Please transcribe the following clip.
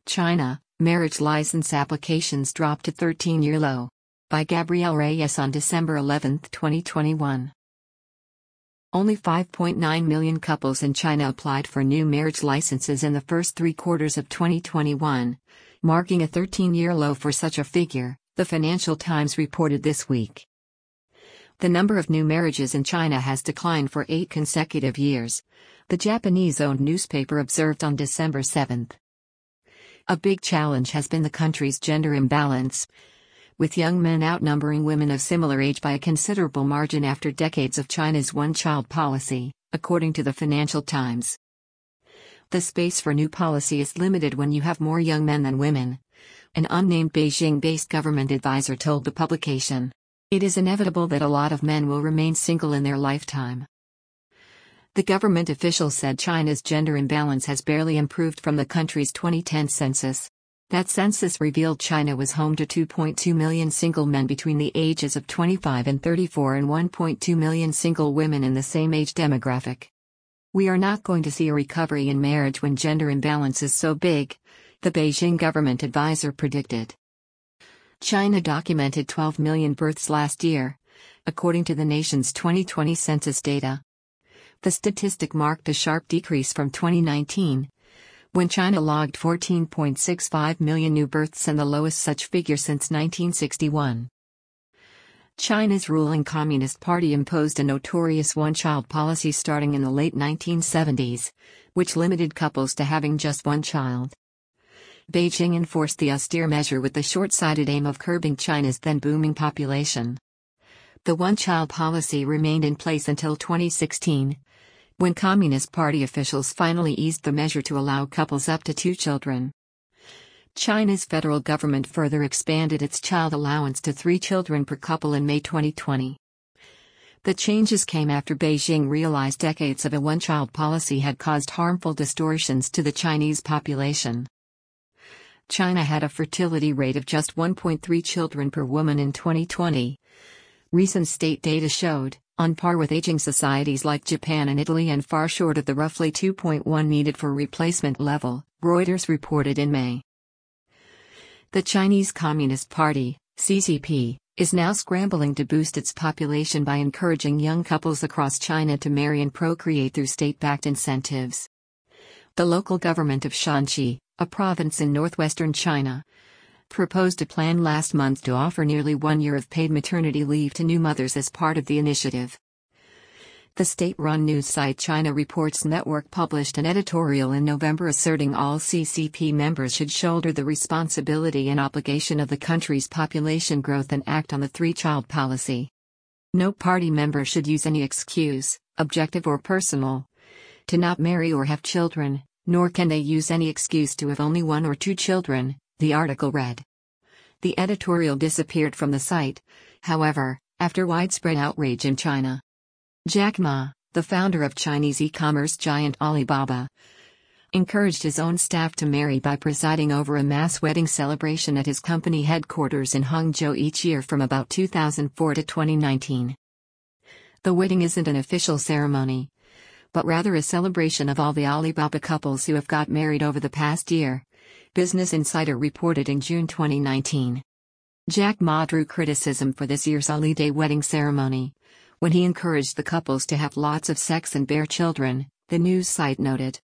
China, marriage license applications dropped to 13-year low. By Gabrielle Reyes on December 11, 2021. Only 5.9 million couples in China applied for new marriage licenses in the first 3 quarters of 2021, marking a 13-year low for such a figure, the Financial Times reported this week. The number of new marriages in China has declined for 8 consecutive years, the Japanese-owned newspaper observed on December 7. A big challenge has been the country's gender imbalance, with young men outnumbering women of similar age by a considerable margin after decades of China's one-child policy, according to the Financial Times. The space for new policy is limited when you have more young men than women, an unnamed Beijing-based government advisor told the publication. It is inevitable that a lot of men will remain single in their lifetime. The government official said China's gender imbalance has barely improved from the country's 2010 census. That census revealed China was home to 2.2 million single men between the ages of 25 and 34 and 1.2 million single women in the same age demographic. We are not going to see a recovery in marriage when gender imbalance is so big, the Beijing government advisor predicted. China documented 12 million births last year, according to the nation's 2020 census data. The statistic marked a sharp decrease from 2019, when China logged 14.65 million new births and the lowest such figure since 1961. China's ruling Communist Party imposed a notorious one-child policy starting in the late 1970s, which limited couples to having just one child. Beijing enforced the austere measure with the short-sighted aim of curbing China's then-booming population. The one-child policy remained in place until 2016, when Communist Party officials finally eased the measure to allow couples up to 2 children. China's federal government further expanded its child allowance to 3 children per couple in May 2020. The changes came after Beijing realized decades of a one-child policy had caused harmful distortions to the Chinese population. China had a fertility rate of just 1.3 children per woman in 2020. Recent state data showed, on par with aging societies like Japan and Italy and far short of the roughly 2.1 needed for replacement level, Reuters reported in May. The Chinese Communist Party, CCP, is now scrambling to boost its population by encouraging young couples across China to marry and procreate through state-backed incentives. The local government of Shanxi, a province in northwestern China, proposed a plan last month to offer nearly 1 year of paid maternity leave to new mothers as part of the initiative. The state-run news site China Reports Network published an editorial in November asserting all CCP members should shoulder the responsibility and obligation of the country's population growth and act on the 3-child policy. No party member should use any excuse, objective or personal, to not marry or have children, nor can they use any excuse to have only 1 or 2 children, the article read. The editorial disappeared from the site, however, after widespread outrage in China. Jack Ma, the founder of Chinese e-commerce giant Alibaba, encouraged his own staff to marry by presiding over a mass wedding celebration at his company headquarters in Hangzhou each year from about 2004 to 2019. The wedding isn't an official ceremony, but rather a celebration of all the Alibaba couples who have got married over the past year, Business Insider reported in June 2019. Jack Ma drew criticism for this year's Ali Day wedding ceremony, when he encouraged the couples to have lots of sex and bear children, the news site noted.